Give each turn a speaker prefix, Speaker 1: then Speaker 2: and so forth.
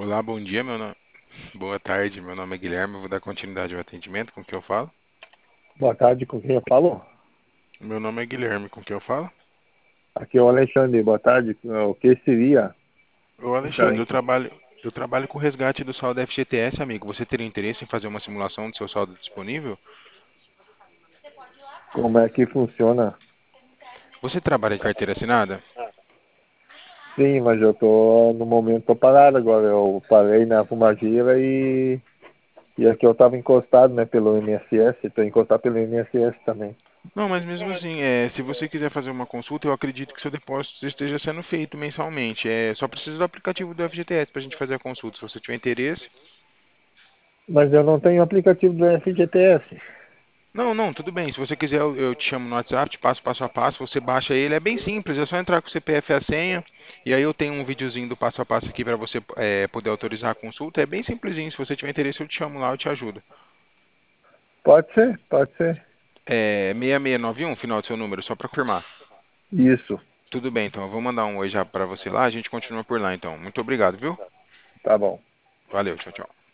Speaker 1: Olá, bom dia, boa tarde, meu nome é Guilherme, eu vou dar continuidade ao atendimento, com quem eu falo?
Speaker 2: Boa tarde, com quem eu falo?
Speaker 1: Meu nome é Guilherme, com quem eu falo?
Speaker 2: Aqui é o Alexandre, boa tarde. O que seria?
Speaker 1: Ô
Speaker 2: Então,
Speaker 1: Alexandre, eu trabalho com o resgate do saldo FGTS, amigo. Você teria interesse em fazer uma simulação do seu saldo disponível?
Speaker 2: como é que funciona?
Speaker 1: Você trabalha em carteira assinada?
Speaker 2: Sim, mas eu tô, no momento, tô parado agora. Eu parei na fumageira e aqui eu estava encostado, né, pelo INSS. Estou encostado pelo INSS também.
Speaker 1: Não, mas mesmo assim, se você quiser fazer uma consulta, eu acredito que seu depósito esteja sendo feito mensalmente. Só precisa do aplicativo do FGTS para a gente fazer a consulta. Se você tiver interesse.
Speaker 2: Mas eu não tenho aplicativo do FGTS.
Speaker 1: Não, não, tudo bem. Se você quiser, eu te chamo no WhatsApp, te passo passo a passo, você baixa ele. É bem simples, é só entrar com o CPF e a senha. E aí eu tenho um videozinho do passo a passo aqui para você poder autorizar a consulta. É bem simplesinho. Se você tiver interesse, eu te chamo lá, eu te ajudo.
Speaker 2: Pode ser, pode ser.
Speaker 1: É 6691, final do seu número, só para confirmar.
Speaker 2: Isso,
Speaker 1: Tudo bem, então eu vou mandar um oi já para você lá. A gente continua por lá, então. Muito obrigado, viu?
Speaker 2: tá bom.
Speaker 1: Valeu, tchau, tchau.